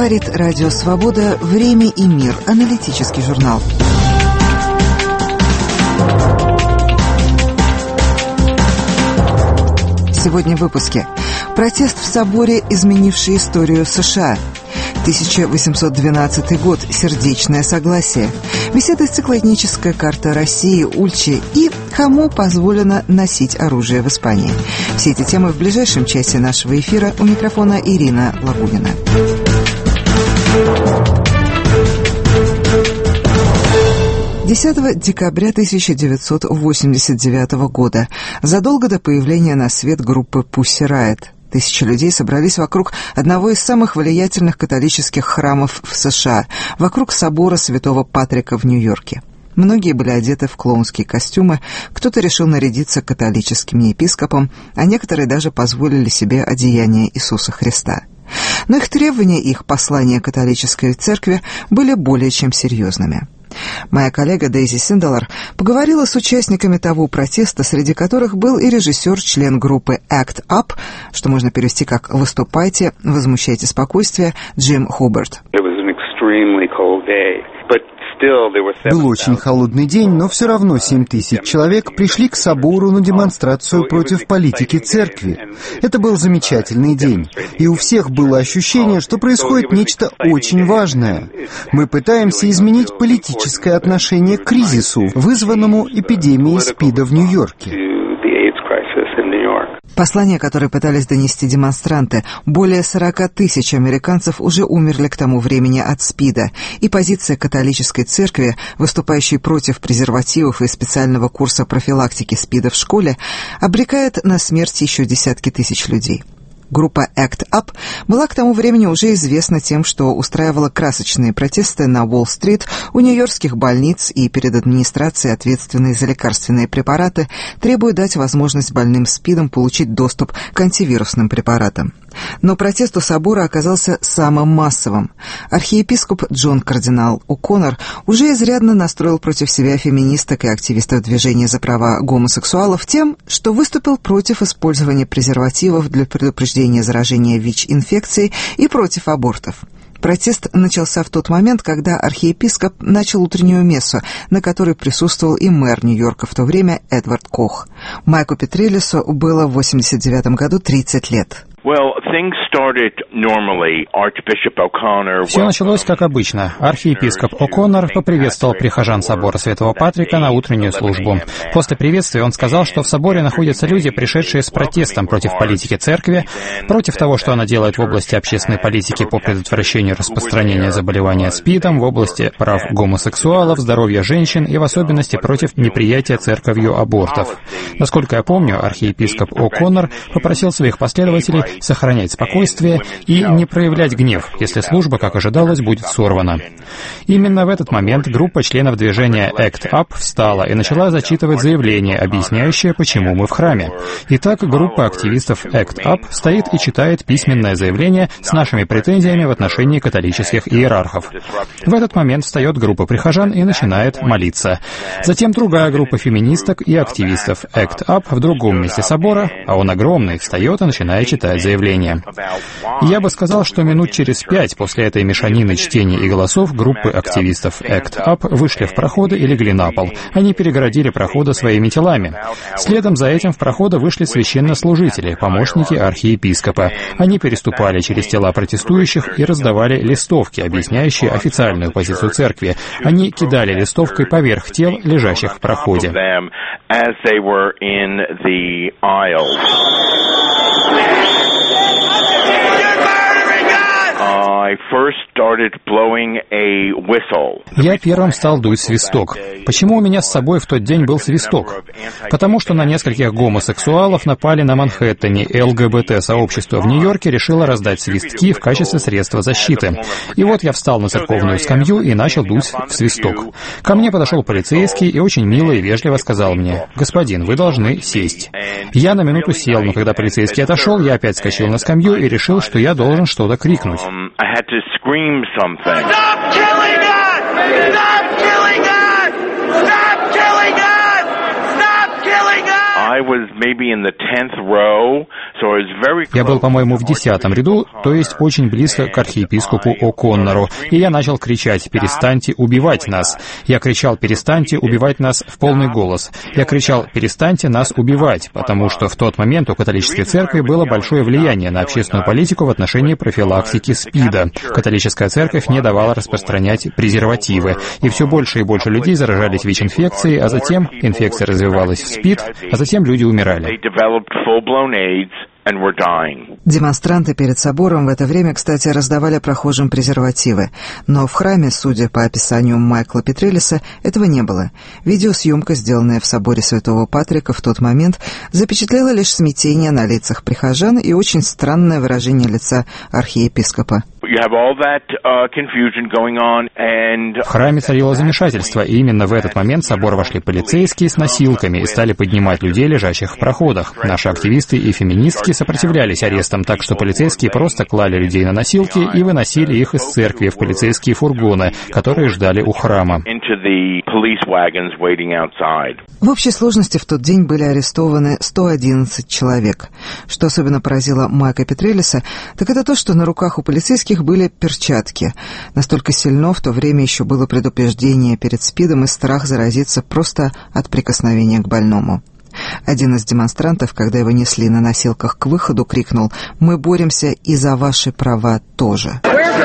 Говорит Радио Свобода. Время и мир. Аналитический журнал. Сегодня в выпуске. Протест в соборе, изменивший историю США. 1812 год. Сердечное согласие. Беседа с цикла «Этническая карта России», Ульчи и «Кому позволено носить оружие в Испании». Все эти темы в ближайшем часе нашего эфира. У микрофона Ирина Лагунина. 10 декабря 1989 года, задолго до появления на свет группы Pussy Riot, тысячи людей собрались вокруг одного из самых влиятельных католических храмов в США, вокруг собора Святого Патрика в Нью-Йорке. Многие были одеты в клоунские костюмы, кто-то решил нарядиться католическим епископом, а некоторые даже позволили себе одеяние Иисуса Христа. Но их требования и их послания католической церкви были более чем серьезными. Моя коллега Дейзи Синделар поговорила с участниками того протеста, среди которых был и режиссер, член группы Act Up, что можно перевести как «Выступайте, возмущайте спокойствие», Джим Хуберт. Был очень холодный день, но все равно 7 тысяч человек пришли к собору на демонстрацию против политики церкви. Это был замечательный день, и у всех было ощущение, что происходит нечто очень важное. Мы пытаемся изменить политическое отношение к кризису, вызванному эпидемией СПИДа в Нью-Йорке. Послание, которое пытались донести демонстранты, более 40 тысяч американцев уже умерли к тому времени от СПИДа, и позиция католической церкви, выступающей против презервативов и специального курса профилактики СПИДа в школе, обрекает на смерть еще десятки тысяч людей. Группа Act Up была к тому времени уже известна тем, что устраивала красочные протесты на Уолл-стрит, у нью-йоркских больниц и перед администрацией, ответственной за лекарственные препараты, требуя дать возможность больным СПИДом получить доступ к антивирусным препаратам. Но протест у собора оказался самым массовым. Архиепископ Джон Кардинал О'Коннор уже изрядно настроил против себя феминисток и активистов движения за права гомосексуалов тем, что выступил против использования презервативов для предупреждения заражения ВИЧ-инфекцией и против абортов. Протест начался в тот момент, когда архиепископ начал утреннюю мессу, на которой присутствовал и мэр Нью-Йорка в то время Эдвард Кох. Майку Петрелису было в 1989 году 30 лет. Все началось как обычно. Архиепископ О'Коннор поприветствовал прихожан собора Святого Патрика на утреннюю службу. После приветствия он сказал, что в соборе находятся люди, пришедшие с протестом против политики церкви, против того, что она делает в области общественной политики по предотвращению распространения заболевания СПИДом, в области прав гомосексуалов, здоровья женщин и в особенности против неприятия церковью абортов. Насколько я помню, архиепископ О'Коннор попросил своих последователей сохранять спокойствие и не проявлять гнев, если служба, как ожидалось, будет сорвана. Именно в этот момент группа членов движения Act Up встала и начала зачитывать заявление, объясняющее, почему мы в храме. Итак, группа активистов Act Up стоит и читает письменное заявление с нашими претензиями в отношении католических иерархов. В этот момент встает группа прихожан и начинает молиться. Затем другая группа феминисток и активистов Act Up в другом месте собора, а он огромный, встает и начинает читать заявление. Я бы сказал, что минут через 5 после этой мешанины чтения и голосов группы активистов Act Up вышли в проходы и легли на пол. Они перегородили проходы своими телами. Следом за этим в проходы вышли священнослужители, помощники архиепископа. Они переступали через тела протестующих и раздавали листовки, объясняющие официальную позицию церкви. Они кидали листовкой поверх тел, лежащих в проходе. Я первым стал дуть свисток. Почему у меня с собой в тот день был свисток? Потому что на нескольких гомосексуалов напали на Манхэттене, и ЛГБТ-сообщество в Нью-Йорке решило раздать свистки в качестве средства защиты. И вот я встал на церковную скамью и начал дуть в свисток. Ко мне подошел полицейский и очень мило и вежливо сказал мне: «Господин, вы должны сесть». Я на минуту сел, но когда полицейский отошел, я опять скочил на скамью и решил, что я должен что-то крикнуть. I was maybe in the 10th row, Я был, по-моему, в 10-м ряду, то есть очень близко к архиепископу О'Коннору, и я начал кричать: «Перестаньте убивать нас!» Я кричал: «Перестаньте убивать нас» в полный голос. Я кричал: «Перестаньте нас убивать», потому что в тот момент у католической церкви было большое влияние на общественную политику в отношении профилактики СПИДа. Католическая церковь не давала распространять презервативы, и все больше и больше людей заражались ВИЧ-инфекцией, а затем инфекция развивалась в СПИД, а затем люди умирали. Демонстранты перед собором в это время, кстати, раздавали прохожим презервативы. Но в храме, судя по описанию Майкла Петрелиса, этого не было. Видеосъемка, сделанная в соборе Святого Патрика в тот момент, запечатлела лишь смятение на лицах прихожан и очень странное выражение лица архиепископа. В храме царило замешательство, и именно в этот момент в собор вошли полицейские с носилками и стали поднимать людей, лежащих в проходах. Наши активисты и феминистки сопротивлялись арестам, так что полицейские просто клали людей на носилки и выносили их из церкви в полицейские фургоны, которые ждали у храма. В общей сложности в тот день были арестованы 111 человек. Что особенно поразило Майка Петрелиса, так это то, что на руках у полицейских были перчатки. Настолько сильно в то время еще было предупреждение перед СПИДом и страх заразиться просто от прикосновения к больному. Один из демонстрантов, когда его несли на носилках к выходу, крикнул: «Мы боремся и за ваши права тоже».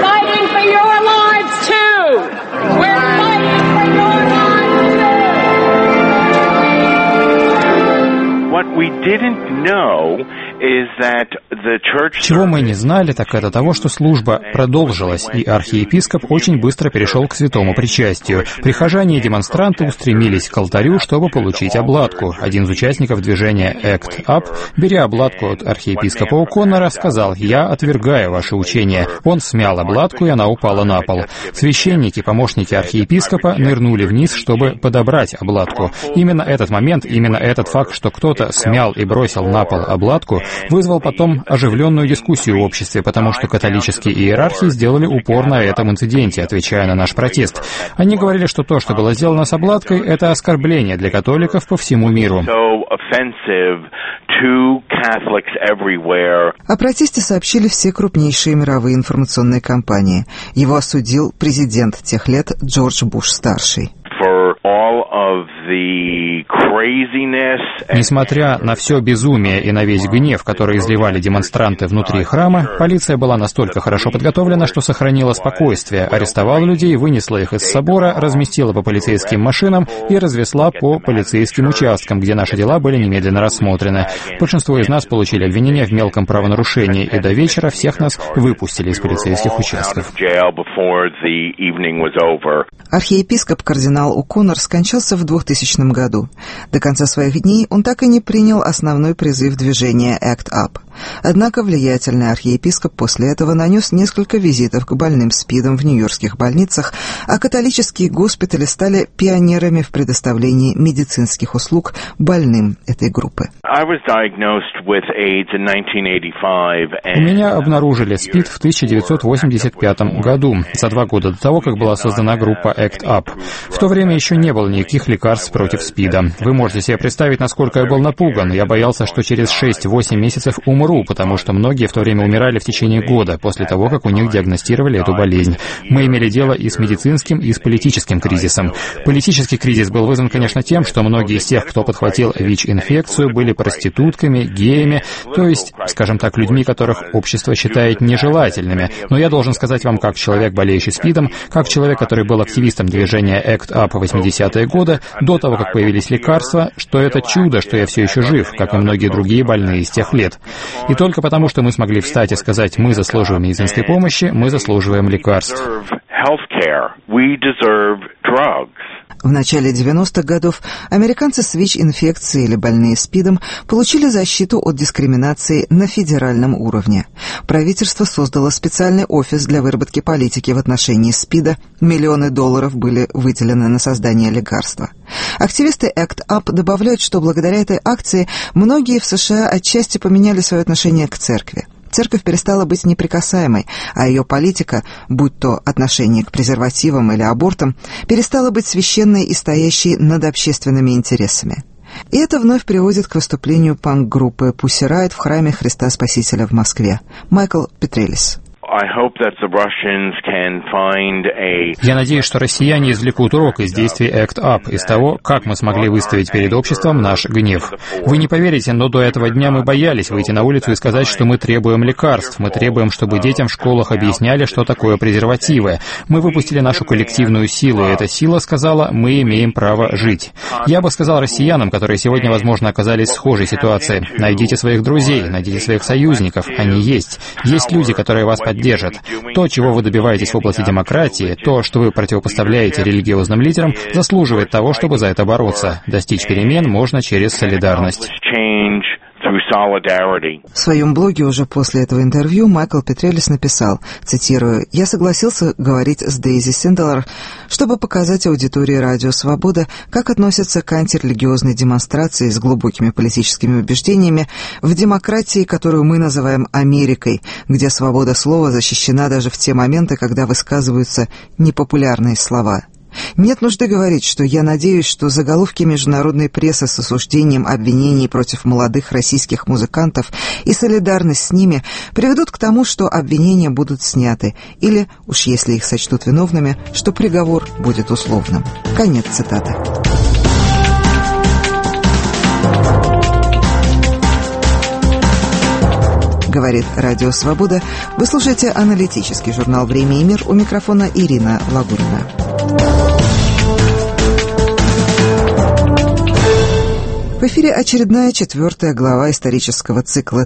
Чего мы не знали, так это того, что служба продолжилась, и архиепископ очень быстро перешел к святому причастию. Прихожане и демонстранты устремились к алтарю, чтобы получить обладку. Один из участников движения ACT UP, беря обладку от архиепископа О'Коннора, сказал: «Я отвергаю ваше учение». Он смял обладку, и она упала на пол. Священники, помощники архиепископа, нырнули вниз, чтобы подобрать обладку. Именно этот момент, именно этот факт, что кто-то смял и бросил на пол обладку, вызвал потом оживленную дискуссию в обществе, потому что католические иерархи сделали упор на этом инциденте, отвечая на наш протест. Они говорили, что то, что было сделано с обладкой, это оскорбление для католиков по всему миру. О протесте сообщили все крупнейшие мировые информационные компании. Его осудил президент тех лет Джордж Буш-старший. Несмотря на все безумие и на весь гнев, который изливали демонстранты внутри храма, полиция была настолько хорошо подготовлена, что сохранила спокойствие, арестовала людей, вынесла их из собора, разместила по полицейским машинам и развезла по полицейским участкам, где наши дела были немедленно рассмотрены. Большинство из нас получили обвинения в мелком правонарушении, и до вечера всех нас выпустили из полицейских участков. Архиепископ кардинал О'Коннор скончался в 2000 году. До конца своих дней он так и не принял основной призыв движения ACT UP. Однако влиятельный архиепископ после этого нанес несколько визитов к больным СПИДом в нью-йоркских больницах, а католические госпитали стали пионерами в предоставлении медицинских услуг больным этой группы. У меня обнаружили СПИД в 1985 году, за 2 года до того, как была создана группа ACT UP. В то время еще не было никаких лекарств против СПИДа. Вы можете себе представить, насколько я был напуган. Я боялся, что через 6-8 месяцев умру, потому что многие в то время умирали в течение года после того, как у них диагностировали эту болезнь. Мы имели дело и с медицинским, и с политическим кризисом. Политический кризис был вызван, конечно, тем, что многие из тех, кто подхватил ВИЧ-инфекцию, были проститутками, геями, то есть, скажем так, людьми, которых общество считает нежелательными. Но я должен сказать вам, как человек, болеющий СПИДом, как человек, который был активистом движения ACT UP в 80-е годы, до того, как появились лекарства, что это чудо, что я все еще жив, как и многие другие больные из тех лет. И только потому, что мы смогли встать и сказать: мы заслуживаем медицинской помощи, мы заслуживаем лекарств. В начале 90-х годов американцы с ВИЧ-инфекцией или больные СПИДом получили защиту от дискриминации на федеральном уровне. Правительство создало специальный офис для выработки политики в отношении СПИДа. Миллионы долларов были выделены на создание лекарства. Активисты ACT UP добавляют, что благодаря этой акции многие в США отчасти поменяли свое отношение к церкви. Церковь перестала быть неприкасаемой, а ее политика, будь то отношение к презервативам или абортам, перестала быть священной и стоящей над общественными интересами. И это вновь приводит к выступлению панк-группы Pussy Riot в храме Христа Спасителя в Москве. Майкл Петрелис. Я надеюсь, что россияне извлекут урок из действий ACT UP, из того, как мы смогли выставить перед обществом наш гнев. Вы не поверите, но до этого дня мы боялись выйти на улицу и сказать, что мы требуем лекарств, мы требуем, чтобы детям в школах объясняли, что такое презервативы. Мы выпустили нашу коллективную силу, и эта сила сказала, мы имеем право жить. Я бы сказал россиянам, которые сегодня, возможно, оказались в схожей ситуации, найдите своих друзей, найдите своих союзников, они есть. Есть люди, которые вас поддержат. То, чего вы добиваетесь в области демократии, то, что вы противопоставляете религиозным лидерам, заслуживает того, чтобы за это бороться. Достичь перемен можно через солидарность. В своем блоге уже после этого интервью Майкл Петрелис написал, цитирую, «Я согласился говорить с Дейзи Синделар, чтобы показать аудитории Радио Свобода, как относятся к антирелигиозной демонстрации с глубокими политическими убеждениями в демократии, которую мы называем Америкой, где свобода слова защищена даже в те моменты, когда высказываются непопулярные слова». Нет нужды говорить, что я надеюсь, что заголовки международной прессы с осуждением обвинений против молодых российских музыкантов и солидарность с ними приведут к тому, что обвинения будут сняты, или, уж если их сочтут виновными, что приговор будет условным. Конец цитаты. Говорит Радио Свобода. Вы слушаете аналитический журнал «Время и мир», у микрофона Ирина Лагунина. В эфире очередная 4 глава исторического цикла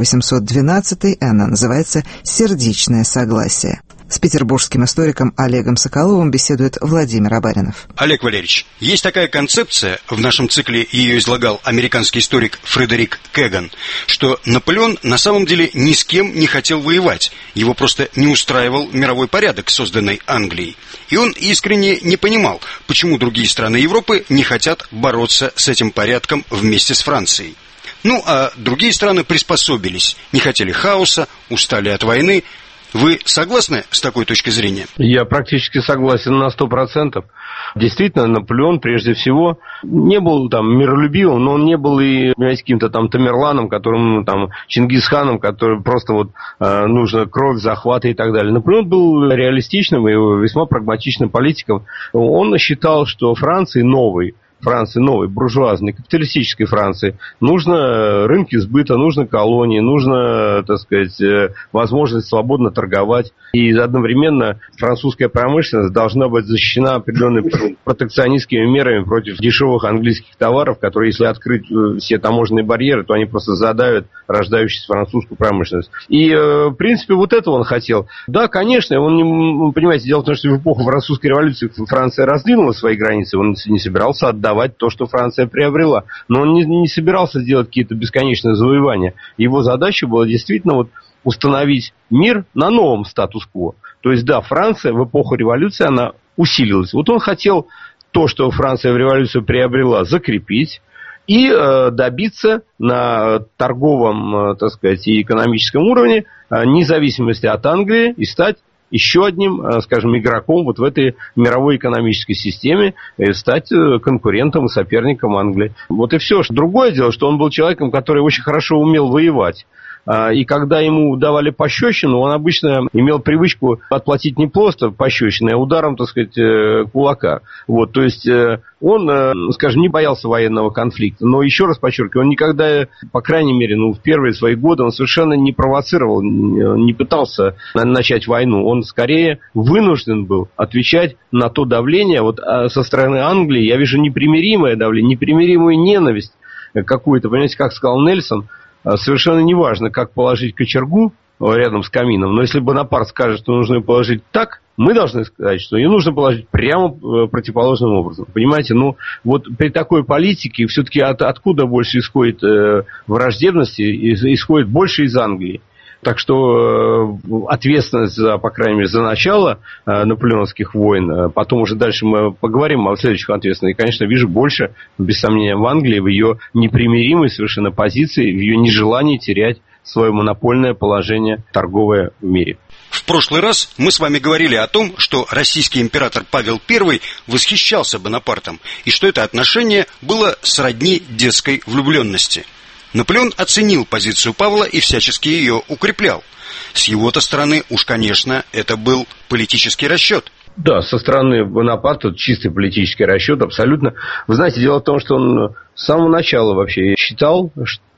1812, и она называется «Сердечное согласие». С петербургским историком Олегом Соколовым беседует Владимир Абаринов. Олег Валерьевич, есть такая концепция, в нашем цикле ее излагал американский историк Фредерик Кэган, что Наполеон на самом деле ни с кем не хотел воевать, его просто не устраивал мировой порядок, созданный Англией. И он искренне не понимал, почему другие страны Европы не хотят бороться с этим порядком вместе с Францией. Ну, а другие страны приспособились, не хотели хаоса, устали от войны. Вы согласны с такой точкой зрения? Я практически согласен на 100%. Действительно, Наполеон, прежде всего, не был там миролюбивым, но он не был и, понимаете, каким-то там Тамерланом, которым там Чингисханом, который просто вот нужно кровь, захваты и так далее. Наполеон был реалистичным и весьма прагматичным политиком. Он считал, что Франции новой, буржуазной, капиталистической Франции, нужно рынки сбыта, нужно колонии, нужно, так сказать, возможность свободно торговать. И одновременно французская промышленность должна быть защищена определенными протекционистскими мерами против дешевых английских товаров, которые, если открыть все таможенные барьеры, то они просто задавят рождающуюся французскую промышленность. И, в принципе, вот этого он хотел. Да, конечно, он не, понимаете, дело в том, что в эпоху французской революции Франция раздвинула свои границы, он не собирался отдавать то, что Франция приобрела. Но он не собирался делать какие-то бесконечные завоевания. Его задача была действительно вот установить мир на новом статус-кво. То есть, да, Франция в эпоху революции, она усилилась. Вот он хотел то, что Франция в революцию приобрела, закрепить и добиться на торговом, так сказать, и экономическом уровне независимости от Англии и стать еще одним, скажем, игроком вот в этой мировой экономической системе, и стать конкурентом и соперником Англии. Вот и все. Другое дело, что он был человеком, который очень хорошо умел воевать. И когда ему давали пощечину, он обычно имел привычку отплатить не просто пощечиной, а ударом, так сказать, кулака. Вот, то есть он, скажем, не боялся военного конфликта. Но еще раз подчеркиваю, он никогда, по крайней мере, в первые свои годы он совершенно не провоцировал, не пытался начать войну. Он скорее вынужден был отвечать на то давление. Вот со стороны Англии я вижу непримиримое давление, непримиримую ненависть какую-то. Понимаете, как сказал Нельсон, совершенно неважно, как положить кочергу рядом с камином, но если Бонапарт скажет, что нужно ее положить так, мы должны сказать, что ее нужно положить прямо противоположным образом. Понимаете, вот при такой политике все-таки откуда больше исходит враждебности, исходит больше из Англии. Так что ответственность за, по крайней мере, за начало наполеоновских войн, потом уже дальше мы поговорим о следующих ответственностях. И, конечно, вижу больше, без сомнения, в Англии, в ее непримиримой совершенно позиции, в ее нежелании терять свое монопольное положение торговое в мире. В прошлый раз мы с вами говорили о том, что российский император Павел I восхищался Бонапартом, и что это отношение было сродни детской влюбленности. Наполеон оценил позицию Павла и всячески ее укреплял. С его-то стороны, уж, конечно, это был политический расчет. Да, со стороны Бонапарта чистый политический расчет, абсолютно. Вы знаете, дело в том, что он с самого начала вообще считал,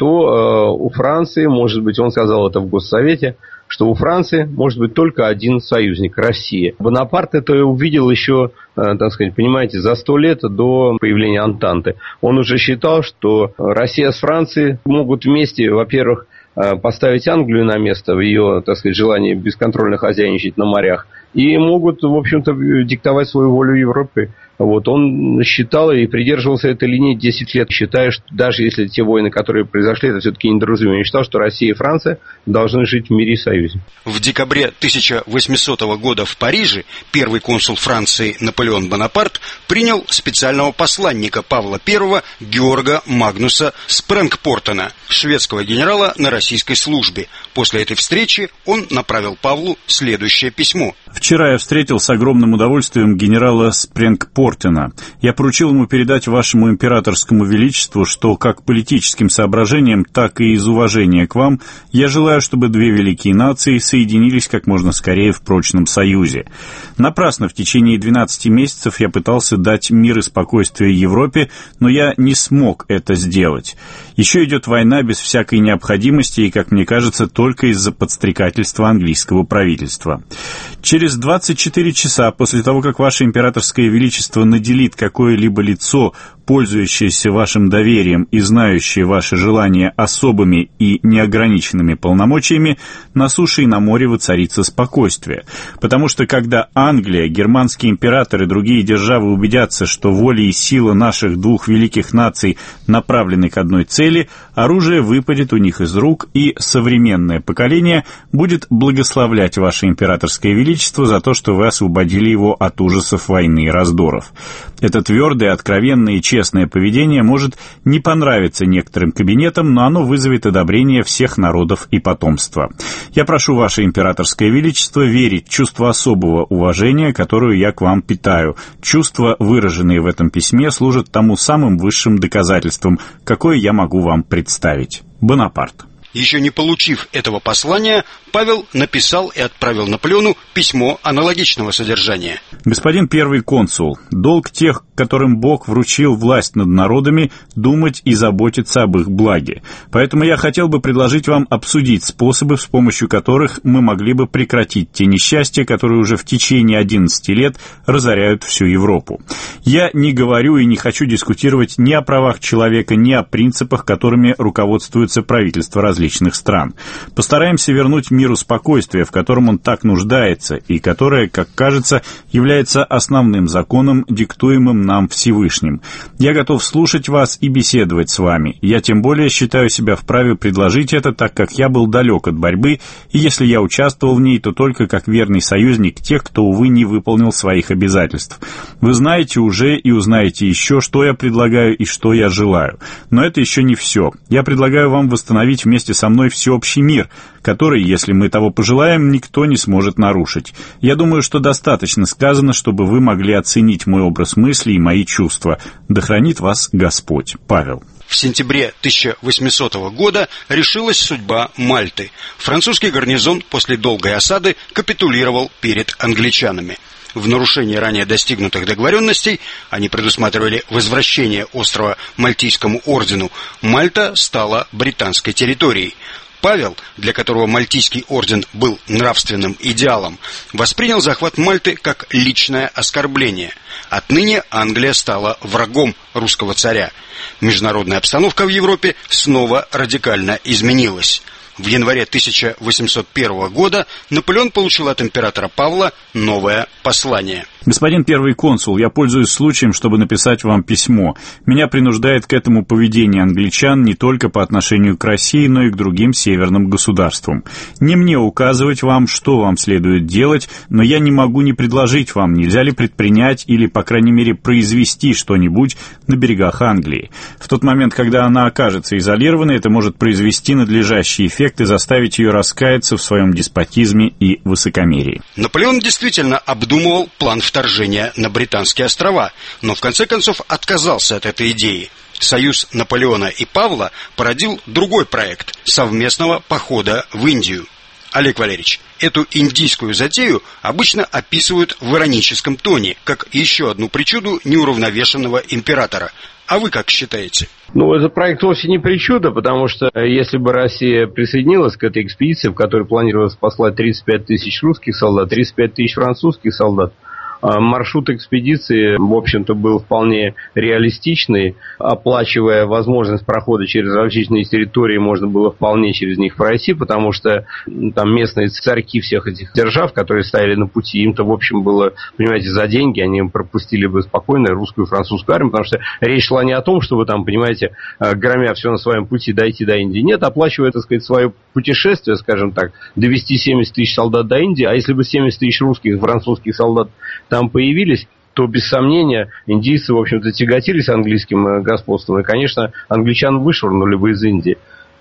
что у Франции, может быть, он сказал это в Госсовете, что у Франции может быть только один союзник – Россия. Бонапарт это увидел еще, так сказать, понимаете, за 100 лет до появления Антанты. Он уже считал, что Россия с Францией могут вместе, во-первых, поставить Англию на место в ее, так сказать, желании бесконтрольно хозяйничать на морях, и могут, в общем-то, диктовать свою волю Европе. Вот, он считал и придерживался этой линии 10 лет, считая, что даже если те войны, которые произошли, это все-таки недоразумение, он считал, что Россия и Франция должны жить в мире и союзе. В декабре 1800 года в Париже первый консул Франции Наполеон Бонапарт принял специального посланника Павла I Георга Магнуса Спрэнгпортона, шведского генерала на российской службе. После этой встречи он направил Павлу следующее письмо. «Вчера я встретил с огромным удовольствием генерала Спрэнгпортона. Я поручил ему передать вашему императорскому величеству, что как политическим соображениям, так и из уважения к вам я желаю, чтобы две великие нации соединились как можно скорее в прочном союзе. Напрасно в течение 12 месяцев я пытался дать мир и спокойствие Европе, но я не смог это сделать. Еще идет война без всякой необходимости и, как мне кажется, только из-за подстрекательства английского правительства. Через 24 часа после того, как ваше императорское величество наделит какое-либо лицо, пользующееся вашим доверием и знающее ваши желания особыми и неограниченными полномочиями, на суше и на море воцарится спокойствие. Потому что когда Англия, германский император и другие державы убедятся, что воля и сила наших двух великих наций направлены к одной цели, оружие выпадет у них из рук, и современное поколение будет благословлять ваше императорское величество за то, что вы освободили его от ужасов войны и раздоров. Это твердое, откровенное и честное поведение может не понравиться некоторым кабинетам, но оно вызовет одобрение всех народов и потомства. Я прошу ваше императорское величество верить в чувство особого уважения, которое я к вам питаю. Чувства, выраженные в этом письме, служат тому самым высшим доказательством, какое я могу вам представить. Бонапарт». Еще не получив этого послания, Павел написал и отправил Наполеону письмо аналогичного содержания. «Господин первый консул, долг тех, которым Бог вручил власть над народами, думать и заботиться об их благе. Поэтому я хотел бы предложить вам обсудить способы, с помощью которых мы могли бы прекратить те несчастья, которые уже в течение 11 лет разоряют всю Европу. Я не говорю и не хочу дискутировать ни о правах человека, ни о принципах, которыми руководствуется правительство различных стран. Постараемся вернуть миру спокойствие, в котором он так нуждается, и которое, как кажется, является основным законом, диктуемым нам Всевышним. Я готов слушать вас и беседовать с вами. Я тем более считаю себя вправе предложить это, так как я был далек от борьбы, и если я участвовал в ней, то только как верный союзник тех, кто, увы, не выполнил своих обязательств. Вы знаете уже и узнаете еще, что я предлагаю и что я желаю. Но это еще не все. Я предлагаю вам восстановить вместе со мной всеобщий мир, который, если мы того пожелаем, никто не сможет нарушить. Я думаю, что достаточно сказано, чтобы вы могли оценить мой образ мысли и мои чувства. Да хранит вас Господь. Павел». В сентябре 1800 года решилась судьба Мальты. Французский гарнизон после долгой осады капитулировал перед англичанами. В нарушении ранее достигнутых договоренностей, они предусматривали возвращение острова Мальтийскому ордену, Мальта стала британской территорией. Павел, для которого Мальтийский орден был нравственным идеалом, воспринял захват Мальты как личное оскорбление. Отныне Англия стала врагом русского царя. Международная обстановка в Европе снова радикально изменилась. В январе 1801 года Наполеон получил от императора Павла новое послание. «Господин первый консул, я пользуюсь случаем, чтобы написать вам письмо. Меня принуждает к этому поведение англичан не только по отношению к России, но и к другим северным государствам. Не мне указывать вам, что вам следует делать, но я не могу не предложить вам, нельзя ли предпринять или, по крайней мере, произвести что-нибудь на берегах Англии. В тот момент, когда она окажется изолированной, это может произвести надлежащий эффект эффект и заставить ее раскаяться в своем деспотизме и высокомерии. Наполеон действительно обдумывал план вторжения на Британские острова, но в конце концов отказался от этой идеи. Союз Наполеона и Павла породил другой проект совместного похода в Индию. Олег Валерьевич, эту индийскую затею обычно описывают в ироническом тоне, как еще одну причуду неуравновешенного императора. А вы как считаете? Этот проект вовсе не причуда, потому что если бы Россия присоединилась к этой экспедиции, в которой планировалось послать 35 тысяч русских солдат, 35 тысяч французских солдат, маршрут экспедиции, в общем-то, был вполне реалистичный. Оплачивая возможность прохода через различные территории, можно было вполне через них пройти, потому что там местные царьки всех этих держав, которые стояли на пути, им-то, в общем, было, понимаете, за деньги они пропустили бы спокойно русскую и французскую армию, потому что речь шла не о том, чтобы там, понимаете, громя все на своем пути дойти до Индии. Нет, оплачивая, так сказать, свое путешествие, скажем так, довести 70 тысяч солдат до Индии, а если бы 70 тысяч русских и французских солдат там появились, то, без сомнения, индийцы, в общем-то, тяготились английским господством, и, конечно, англичан вышвырнули бы из Индии.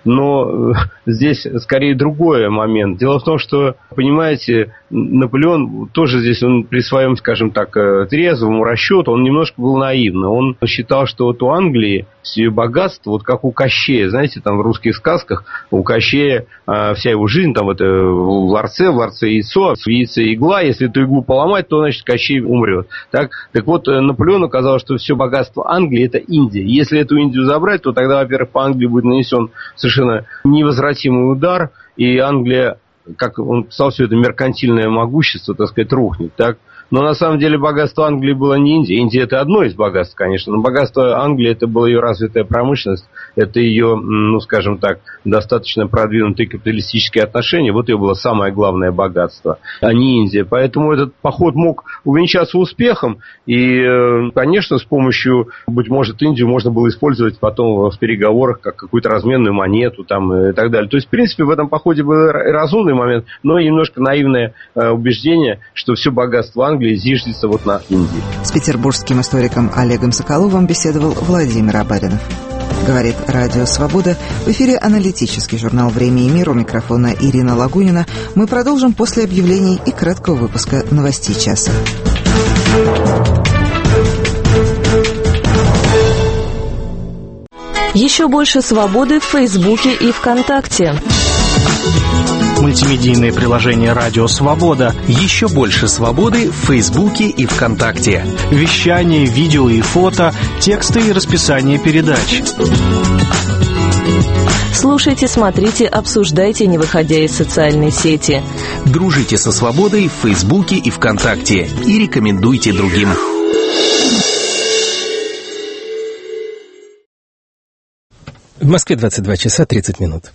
Но здесь скорее другой момент. Дело в том, что, понимаете, Наполеон тоже здесь, он при своем, скажем так, трезвом расчету, он немножко был наивный. Он считал, что вот у Англии все богатство, вот как у Кощея, знаете, там в русских сказках у Кощея вся его жизнь, там это в ларце яйцо, в яйце игла, если эту иглу поломать, то, значит, Кощей умрет. Так вот, Наполеону казалось, что все богатство Англии – это Индия. Если эту Индию забрать, то тогда, во-первых, по Англии будет нанесен совершенно невозвратимый удар, и Англия, как он писал, все это меркантильное могущество, так сказать, рухнет, так? Но на самом деле богатство Англии было не Индия. Индия – это одно из богатств, конечно, но богатство Англии – это была ее развитая промышленность, это ее, скажем так, достаточно продвинутые капиталистические отношения. Вот ее было самое главное богатство, а не Индия. Поэтому этот поход мог увенчаться успехом, и, конечно, с помощью, быть может, Индию можно было использовать потом в переговорах как какую-то разменную монету там, и так далее. То есть, в принципе, в этом походе был разумный момент, но немножко наивное убеждение, что все богатство Англии зиждется вот на Индии. С петербургским историком Олегом Соколовым беседовал Владимир Абаринов. Говорит Радио Свобода. В эфире аналитический журнал «Время и мир». У микрофона Ирина Лагунина. Мы продолжим после объявлений и краткого выпуска новостей часа. Еще больше свободы в Фейсбуке и ВКонтакте. Мультимедийное приложение «Радио Свобода». Еще больше свободы в Фейсбуке и ВКонтакте. Вещание, видео и фото, тексты и расписание передач. Слушайте, смотрите, обсуждайте, не выходя из социальной сети. Дружите со свободой в Фейсбуке и ВКонтакте. И рекомендуйте другим. В Москве 22 часа 30 минут.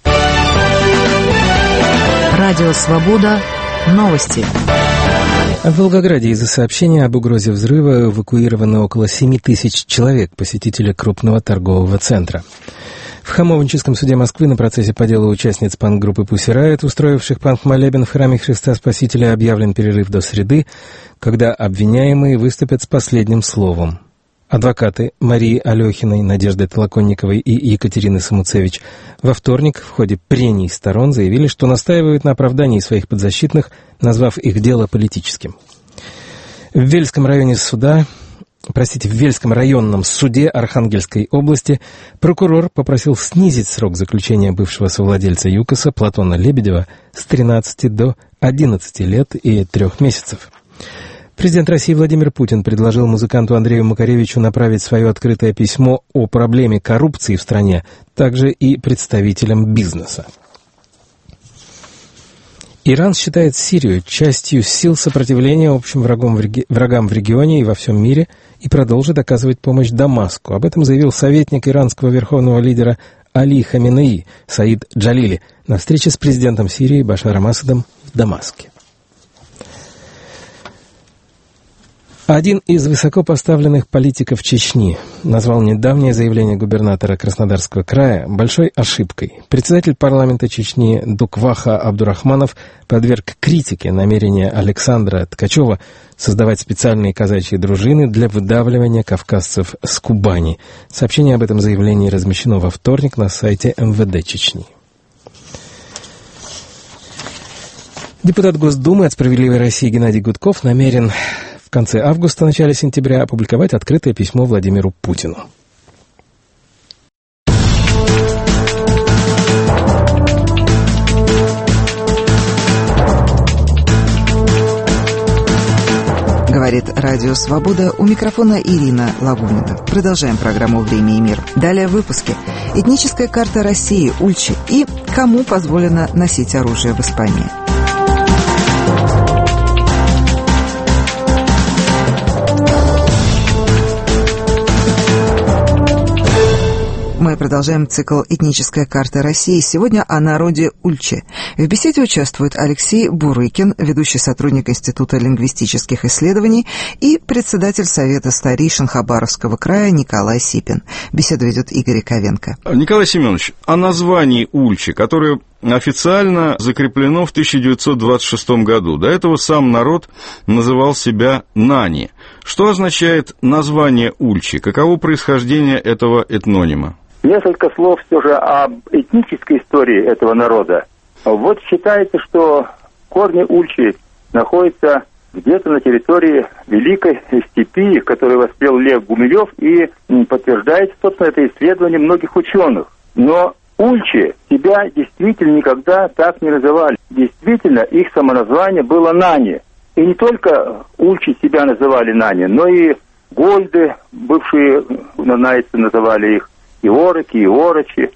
Радио «Свобода». Новости. В Волгограде из-за сообщения об угрозе взрыва эвакуировано около 7 тысяч человек, посетителей крупного торгового центра. В Хамовническом суде Москвы на процессе по делу участниц панк-группы «Пусси Райот», устроивших панк-молебен в храме Христа Спасителя, объявлен перерыв до среды, когда обвиняемые выступят с последним словом. Адвокаты Марии Алехиной, Надежды Толоконниковой и Екатерины Самуцевич во вторник в ходе прений сторон заявили, что настаивают на оправдании своих подзащитных, назвав их дело политическим. В Вельском районном суде Архангельской области прокурор попросил снизить срок заключения бывшего совладельца ЮКОСа Платона Лебедева с 13 до 11 лет и 3 месяцев. Президент России Владимир Путин предложил музыканту Андрею Макаревичу направить свое открытое письмо о проблеме коррупции в стране также и представителям бизнеса. Иран считает Сирию частью сил сопротивления общим врагам в регионе и во всем мире и продолжит оказывать помощь Дамаску. Об этом заявил советник иранского верховного лидера Али Хаминеи Саид Джалили на встрече с президентом Сирии Башаром Асадом в Дамаске. Один из высокопоставленных политиков Чечни назвал недавнее заявление губернатора Краснодарского края большой ошибкой. Председатель парламента Чечни Дукваха Абдурахманов подверг критике намерения Александра Ткачева создавать специальные казачьи дружины для выдавливания кавказцев с Кубани. Сообщение об этом заявлении размещено во вторник на сайте МВД Чечни. Депутат Госдумы от «Справедливой России» Геннадий Гудков намерен в конце августа, начале сентября опубликовать открытое письмо Владимиру Путину. Говорит Радио Свобода, у микрофона Ирина Лагунина. Продолжаем программу «Время и мир». Далее в выпуске. Этническая карта России, Ульчи. И кому позволено носить оружие в Испании. Мы продолжаем цикл «Этническая карта России». Сегодня о народе Ульчи. В беседе участвуют Алексей Бурыкин, ведущий сотрудник Института лингвистических исследований, и председатель Совета старейшин Хабаровского края Николай Сипин. Беседу ведет Игорь Яковенко. Николай Семенович, о названии Ульчи, которое официально закреплено в 1926 году. До этого сам народ называл себя Нани. Что означает название Ульчи? Каково происхождение этого этнонима? Несколько слов все же об этнической истории этого народа. Вот считается, что корни Ульчи находятся где-то на территории Великой Степи, которую воспел Лев Гумилев, и подтверждается, собственно, это исследование многих ученых. Но Ульчи себя действительно никогда так не называли. Действительно, их самоназвание было Нани. И не только Ульчи себя называли Нани, но и гольды, бывшие нанайцы, называли их, и ороки, и орочи.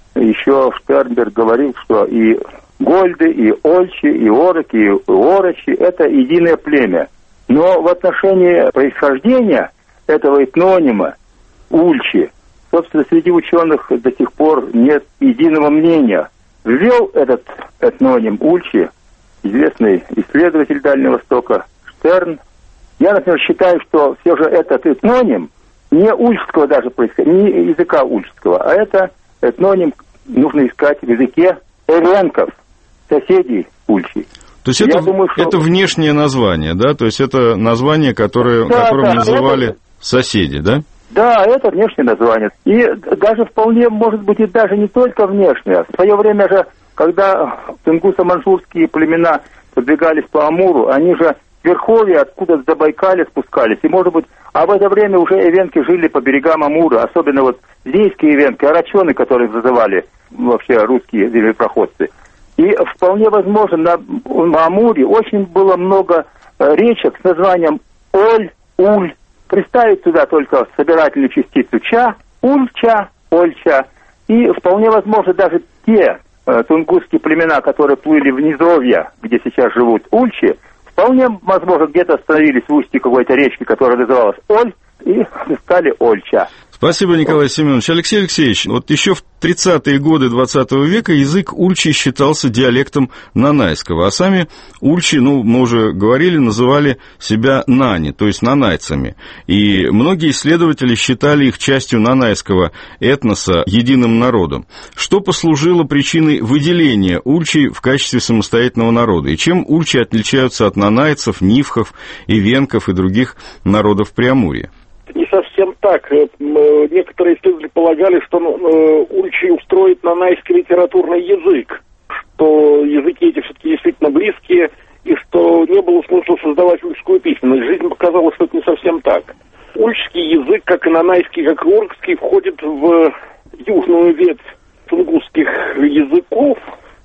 Еще Штернберг говорил, что и гольды, и ольчи, и ороки, и орочи – это единое племя. Но в отношении происхождения этого этнонима Ульчи, собственно, среди ученых до сих пор нет единого мнения. Ввел этот этноним Ульчи известный исследователь Дальнего Востока Штерн. Я, например, считаю, что все же этот этноним не ульчского даже происхождения, не языка ульчского, а это этноним нужно искать в языке эвенков, соседей Ульчи. То есть это внешнее название, да? То есть это название, которым называли это соседи, да? Да, это внешнее название. И даже вполне, может быть, и даже не только внешнее. В свое время же, когда тунгуссо-манчжурские племена подвигались по Амуру, они же в верховье откуда с Забайкалья спускались. И, может быть, а в это время уже эвенки жили по берегам Амура, особенно вот зейские эвенки, арачоны, которых называли вообще русские землепроходцы. И вполне возможно, на Амуре очень было много речек с названием Оль, Уль. Представить туда только собирательную частицу ча, ульча, ольча. И вполне возможно даже те тунгусские племена, которые плыли в низовья, где сейчас живут ульчи, вполне возможно где-то остановились в устье какой-то речки, которая называлась Оль, и стали ольча. Спасибо, Николай Семенович. Алексей Алексеевич, вот еще в 30-е годы 20 века язык ульчи считался диалектом нанайского, а сами ульчи, мы уже говорили, называли себя нани, то есть нанайцами. И многие исследователи считали их частью нанайского этноса, единым народом. Что послужило причиной выделения ульчи в качестве самостоятельного народа? И чем ульчи отличаются от нанайцев, нивхов, ивенков и других народов Преамурья? Не совсем так. Некоторые исследователи полагали, что ульчи устроит нанайский литературный язык, что языки эти все-таки действительно близкие, и что не было смысла создавать ульчскую письменность. Жизнь показала, что это не совсем так. Ульчский язык, как и нанайский, как и уркский, входит в южную ветвь тунгусских языков,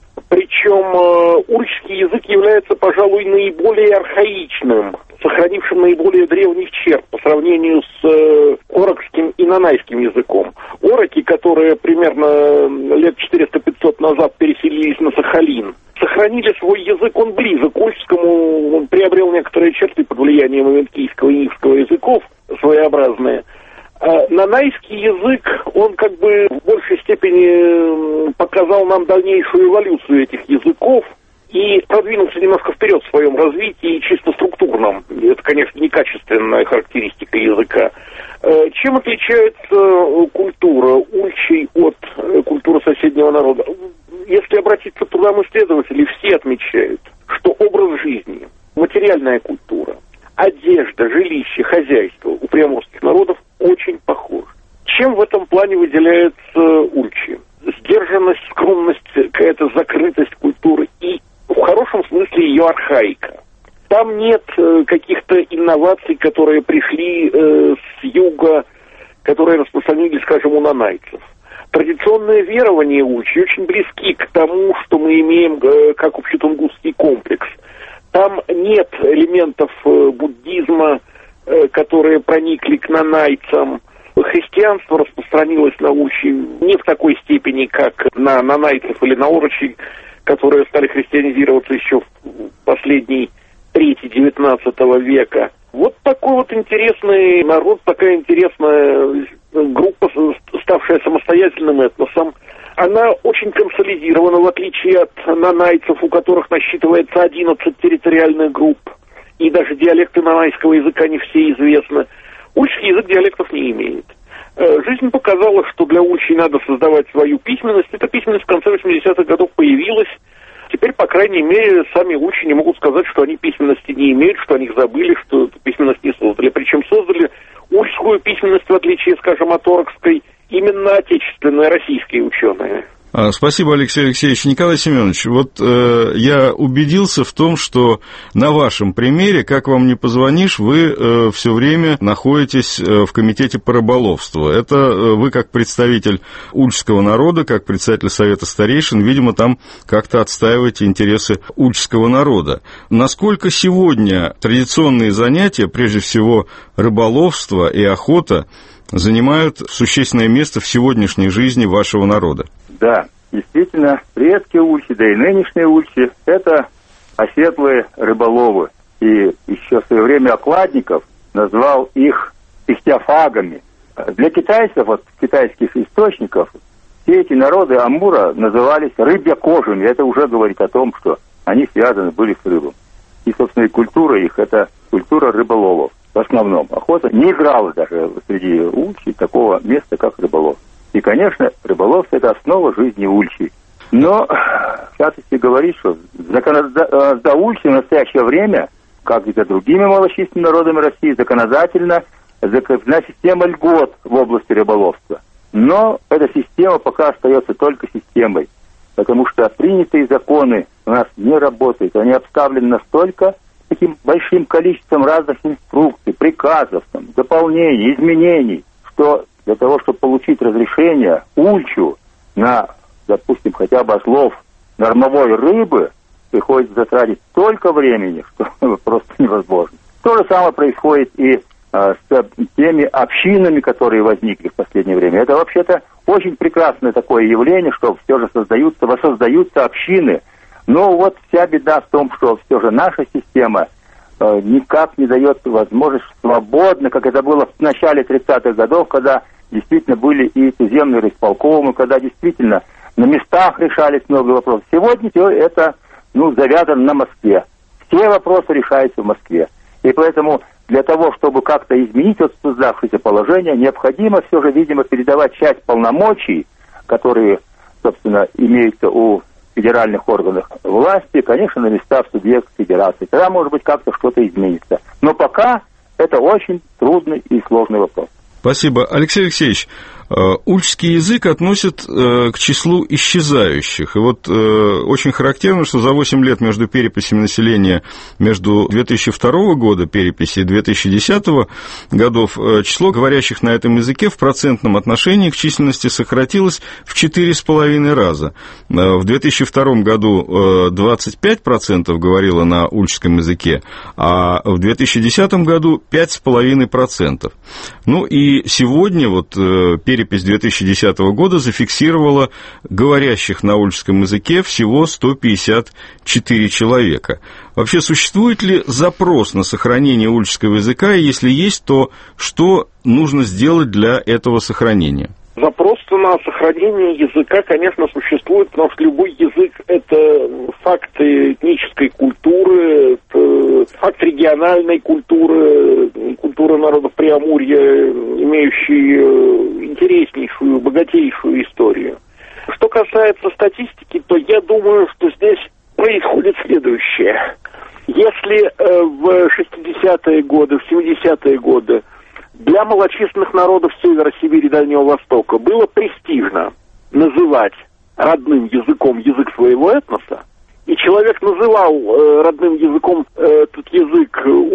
причем ульчский язык является, пожалуй, наиболее архаичным, сохранившим наиболее древних черт по сравнению с орокским и нанайским языком. Ороки, которые примерно лет 400-500 назад переселились на Сахалин, сохранили свой язык, он близок к ульчскому, он приобрел некоторые черты под влиянием эвенкийского и нивского языков, своеобразные. А нанайский язык, он как бы в большей степени показал нам дальнейшую эволюцию этих языков и продвинулся немножко вперед в своем развитии, чисто структурном. Это, конечно, не качественная характеристика языка. Чем отличается культура ульчей от культуры соседнего народа? Если обратиться к трудам исследователей, все отмечают, что образ жизни, материальная культура, одежда, жилище, хозяйство у преамурских народов очень похожи. Чем в этом плане выделяется ульчи? Сдержанность, скромность, какая-то закрытость культуры и, в хорошем смысле, ее цивилизаций, которые пришли с юга, которые распространились, скажем, у нанайцев. Традиционные верования ульчи очень близки к тому, что мы имеем как общетунгусский комплекс. Там нет элементов буддизма, которые проникли к нанайцам. Христианство распространилось на ульчи не в такой степени, как на нанайцев или на орочи, которые стали христианизироваться еще в последней трети XIX века. Вот такой вот интересный народ, такая интересная группа, ставшая самостоятельным этносом. Она очень консолидирована, в отличие от нанайцев, у которых насчитывается 11 территориальных групп. И даже диалекты нанайского языка не все известны. Ульчский язык диалектов не имеет. Жизнь показала, что для ульчей надо создавать свою письменность. Эта письменность в конце 80-х годов появилась. Теперь, по крайней мере, сами ульчи не могут сказать, что они письменности не имеют, что о них забыли, что эту письменность не создали. Причем создали ульчскую письменность, в отличие, скажем, от орокской, именно отечественные российские ученые. Спасибо, Алексей Алексеевич. Николай Семенович, вот я убедился в том, что на вашем примере, как вам ни позвонишь, вы все время находитесь в комитете по рыболовству. Это вы, как представитель ульчского народа, как председатель Совета старейшин, видимо, там как-то отстаиваете интересы ульчского народа. Насколько сегодня традиционные занятия, прежде всего рыболовство и охота, занимают существенное место в сегодняшней жизни вашего народа? Да, действительно, предки ульчи, да и нынешние ульчи – это оседлые рыболовы. И еще в свое время Окладников назвал их ихтиофагами. Для китайцев, вот китайских источников, все эти народы Амура назывались рыбьякожими. Это уже говорит о том, что они связаны были с рыбом. И, собственно, и культура их – это культура рыболовов. В основном охота не играла даже среди ульчей такого места, как рыболов. И, конечно, рыболовство – это основа жизни ульчей. Но, в частности, говорит, что за ульчей в настоящее время, как и за другими малочисленными народами России, законодательно закреплена система льгот в области рыболовства. Но эта система пока остается только системой, потому что принятые законы у нас не работают. Они обставлены настолько таким большим количеством разных инструкций, приказов, дополнений, изменений, что для того, чтобы получить разрешение ульчу на, допустим, хотя бы отлов нормовой рыбы, приходится затратить столько времени, что просто невозможно. То же самое происходит и с теми общинами, которые возникли в последнее время. Это вообще-то очень прекрасное такое явление, что все же воссоздаются общины. Но вот вся беда в том, что все же наша система никак не дает возможность свободно, как это было в начале 30-х годов, когда действительно были и туземные райисполкомы, когда действительно на местах решались много вопросов. Сегодня все это завязано на Москве. Все вопросы решаются в Москве. И поэтому для того, чтобы как-то изменить вот создавшееся положение, необходимо все же, видимо, передавать часть полномочий, которые, собственно, имеются у федеральных органов власти, конечно, на места в субъект федерации. Тогда, может быть, как-то что-то изменится. Но пока это очень трудный и сложный вопрос. Спасибо. Алексей Алексеевич, ульчский язык относят к числу исчезающих. И вот очень характерно, что за 8 лет между переписями населения между 2002 года переписи и 2010 годов число говорящих на этом языке в процентном отношении к численности сократилось в 4,5 раза. В 2002 году 25% говорило на ульчском языке, а в 2010 году 5,5%. Ну и сегодня вот перепись 2010 года зафиксировала говорящих на ульчском языке всего 154 человека. Вообще, существует ли запрос на сохранение ульчского языка, и если есть, то что нужно сделать для этого сохранения? Запрос на сохранение языка, конечно, существует, потому что любой язык – это факт этнической культуры, это факт региональной культуры, культуры народов Преамурья, имеющий интереснейшую, богатейшую историю. Что касается статистики, то я думаю, что здесь происходит следующее. Если в 60-е годы, в 70-е годы для малочисленных народов Севера Сибири и Дальнего Востока было престижно называть родным языком язык своего этноса, и человек называл родным языком этот язык ульчский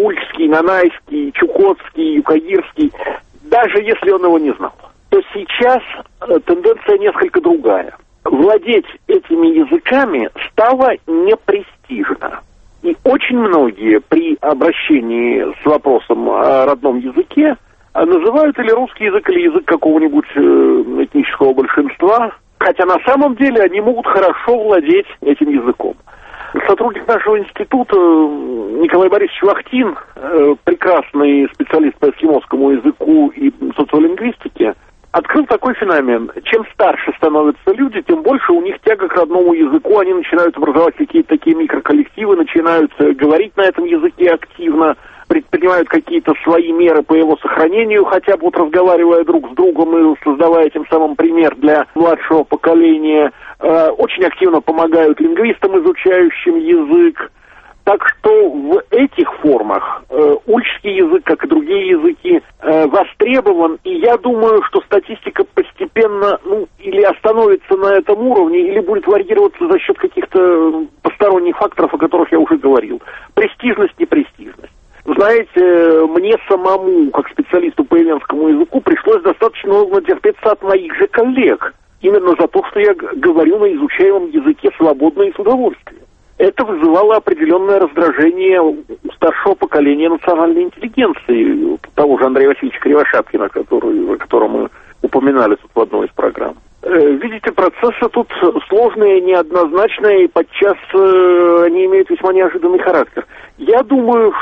ульский, нанайский, чукотский, юкагирский, даже если он его не знал. То сейчас тенденция несколько другая. Владеть этими языками стало непрестижно. И очень многие при обращении с вопросом о родном языке называют или русский язык, или язык какого-нибудь этнического большинства, хотя на самом деле они могут хорошо владеть этим языком. Сотрудник нашего института Николай Борисович Вахтин, прекрасный специалист по эскимосскому языку и социолингвистике, открыл такой феномен. Чем старше становятся люди, тем больше у них тяга к родному языку, они начинают образовать какие-то такие микроколлективы, начинают говорить на этом языке активно, предпринимают какие-то свои меры по его сохранению, хотя бы вот разговаривая друг с другом и создавая тем самым пример для младшего поколения. Очень активно помогают лингвистам, изучающим язык. Так что в этих формах ульский язык, как и другие языки, востребован. И я думаю, что статистика постепенно или остановится на этом уровне, или будет варьироваться за счет каких-то посторонних факторов, о которых я уже говорил. Престижность, непрестижность. Знаете, мне самому, как специалисту по эвенскому языку, пришлось достаточно много натерпеться от моих же коллег. Именно за то, что я говорю на изучаемом языке свободно и с удовольствием. Это вызывало определенное раздражение у старшего поколения национальной интеллигенции, того же Андрея Васильевича Кривошапкина, о котором мы упоминали тут в одной из программ. Видите, процессы тут сложные, неоднозначные, и подчас они имеют весьма неожиданный характер. Я думаю,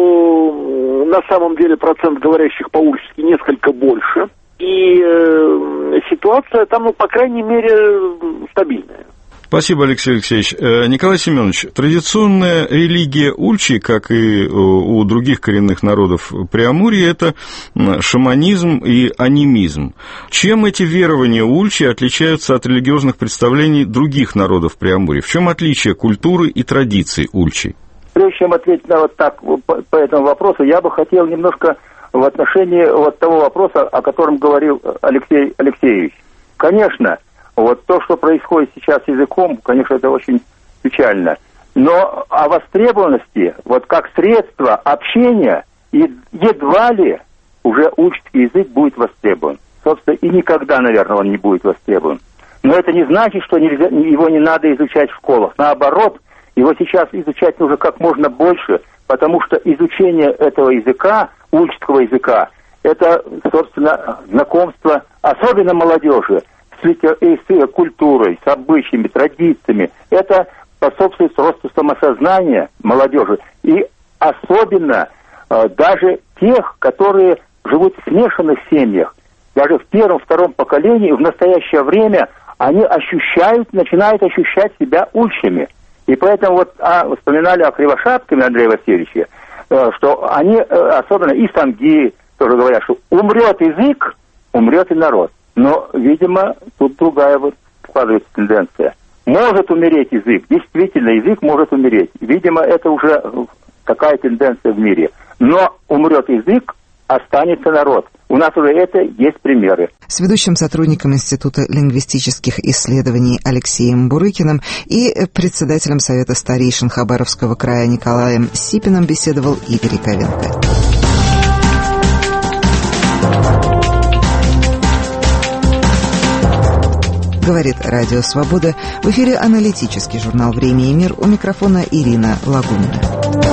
что на самом деле процент говорящих по-ульски несколько больше, и ситуация там, по крайней мере, стабильная. Спасибо, Алексей Алексеевич. Николай Семенович, традиционная религия ульчи, как и у других коренных народов Преамурья, это шаманизм и анимизм. Чем эти верования ульчи отличаются от религиозных представлений других народов Преамурья? В чем отличие культуры и традиций ульчи? Прежде чем ответить на вот так по этому вопросу, я бы хотел немножко в отношении вот того вопроса, о котором говорил Алексей Алексеевич. Конечно, вот то, что происходит сейчас с языком, конечно, это очень печально. Но о востребованности, вот как средство общения, едва ли уже ульчский язык будет востребован. Собственно, и никогда, наверное, он не будет востребован. Но это не значит, что его не надо изучать в школах. Наоборот, его сейчас изучать нужно как можно больше, потому что изучение этого языка, ульчского языка, это, собственно, знакомство, особенно молодежи, с культурой, с обычаями, традициями. Это способствует росту самосознания молодежи. И особенно даже тех, которые живут в смешанных семьях. Даже в первом-втором поколении в настоящее время они начинают ощущать себя ульчами. И поэтому вот вспоминали о Кривошапкине Андрея Васильевича, что они, особенно и самги, тоже говорят, что умрет язык, умрет и народ. Но, видимо, тут другая вот складывается тенденция. Может умереть язык, действительно, язык может умереть. Видимо, это уже такая тенденция в мире. Но умрет язык, останется народ. У нас уже это есть примеры. С ведущим сотрудником Института лингвистических исследований Алексеем Бурыкиным и председателем Совета старейшин Хабаровского края Николаем Сипиным беседовал Игорь Яковенко. Говорит Радио Свобода. В эфире аналитический журнал «Время и мир». У микрофона Ирина Лагунина.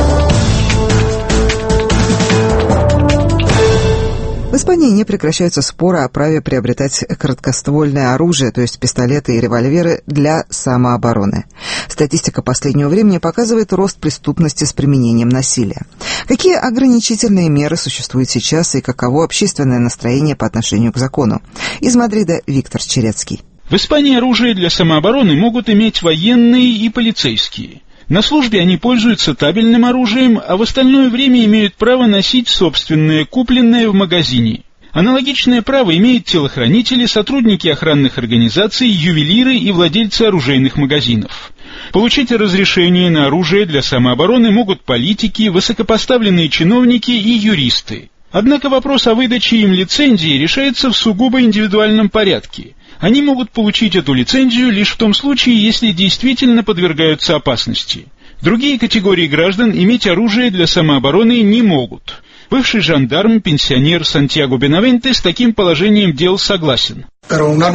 В Испании не прекращаются споры о праве приобретать короткоствольное оружие, то есть пистолеты и револьверы, для самообороны. Статистика последнего времени показывает рост преступности с применением насилия. Какие ограничительные меры существуют сейчас и каково общественное настроение по отношению к закону? Из Мадрида Виктор Черецкий. В Испании оружие для самообороны могут иметь военные и полицейские. На службе они пользуются табельным оружием, а в остальное время имеют право носить собственное, купленное в магазине. Аналогичное право имеют телохранители, сотрудники охранных организаций, ювелиры и владельцы оружейных магазинов. Получить разрешение на оружие для самообороны могут политики, высокопоставленные чиновники и юристы. Однако вопрос о выдаче им лицензии решается в сугубо индивидуальном порядке. Они могут получить эту лицензию лишь в том случае, если действительно подвергаются опасности. Другие категории граждан иметь оружие для самообороны не могут. Бывший жандарм, пенсионер Сантьяго Бенавенте с таким положением дел согласен. К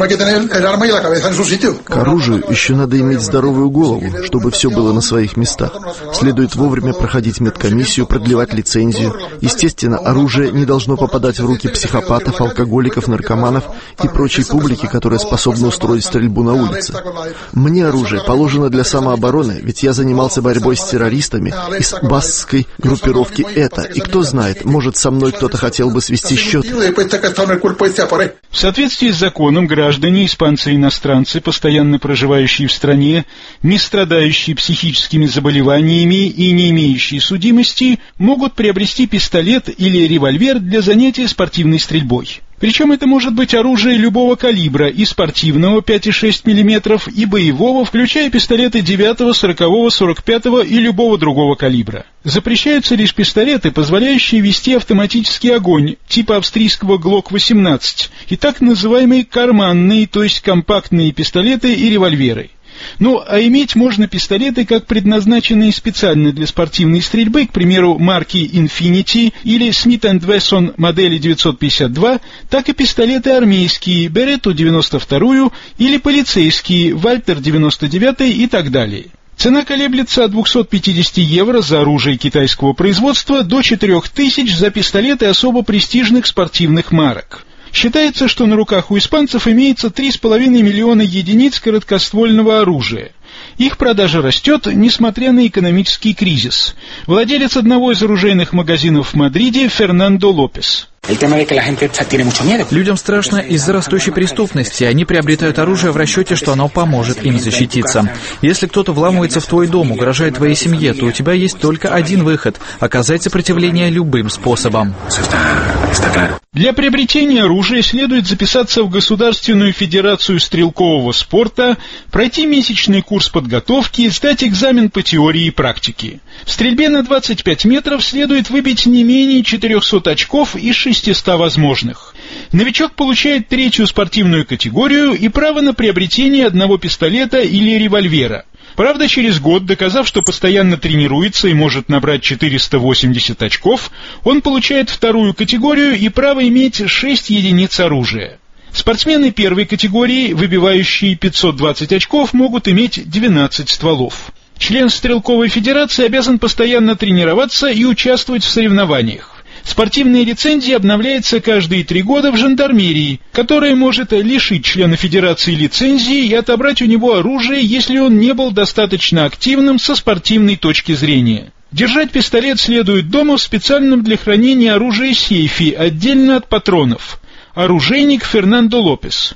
оружию еще надо иметь здоровую голову, чтобы все было на своих местах. Следует вовремя проходить медкомиссию, продлевать лицензию. Естественно, оружие не должно попадать в руки психопатов, алкоголиков, наркоманов и прочей публики, которая способна устроить стрельбу на улице. Мне оружие положено для самообороны, ведь я занимался борьбой с террористами из баскской группировки ЭТА. И кто знает, может, со мной кто-то хотел бы свести счеты. В соответствии с законом, граждане, испанцы и иностранцы, постоянно проживающие в стране, не страдающие психическими заболеваниями и не имеющие судимости, могут приобрести пистолет или револьвер для занятия спортивной стрельбой. Причем это может быть оружие любого калибра, и спортивного 5,6 мм, и боевого, включая пистолеты 9, 40, 45 и любого другого калибра. Запрещаются лишь пистолеты, позволяющие вести автоматический огонь, типа австрийского ГЛОК-18, и так называемые карманные, то есть компактные пистолеты и револьверы. Ну, а иметь можно пистолеты, как предназначенные специально для спортивной стрельбы, к примеру, марки Infinity или Smith & Wesson модели 952, так и пистолеты армейские, Беретту 92 или полицейские, Walther 99 и так далее. Цена колеблется от 250 евро за оружие китайского производства до 4000 за пистолеты особо престижных спортивных марок. Считается, что на руках у испанцев имеется 3,5 миллиона единиц короткоствольного оружия. Их продажа растет, несмотря на экономический кризис. Владелец одного из оружейных магазинов в Мадриде Фернандо Лопес. Людям страшно из-за растущей преступности. Они приобретают оружие в расчете, что оно поможет им защититься. Если кто-то вламывается в твой дом, угрожает твоей семье, то у тебя есть только один выход – оказать сопротивление любым способом. Для приобретения оружия следует записаться в Государственную федерацию стрелкового спорта, пройти месячный курс подготовки, сдать экзамен по теории и практике. В стрельбе на 25 метров следует выбить не менее 400 очков из 600 возможных. Новичок получает 3-ю спортивную категорию и право на приобретение одного пистолета или револьвера. Правда, через год, доказав, что постоянно тренируется и может набрать 480 очков, он получает 2-ю категорию и право иметь 6 единиц оружия. Спортсмены 1-й категории, выбивающие 520 очков, могут иметь 12 стволов. Член стрелковой федерации обязан постоянно тренироваться и участвовать в соревнованиях. Спортивная лицензия обновляется каждые 3 года в жандармерии, которая может лишить члена федерации лицензии и отобрать у него оружие, если он не был достаточно активным со спортивной точки зрения. Держать пистолет следует дома в специальном для хранения оружия сейфе, отдельно от патронов. Оружейник Фернандо Лопес.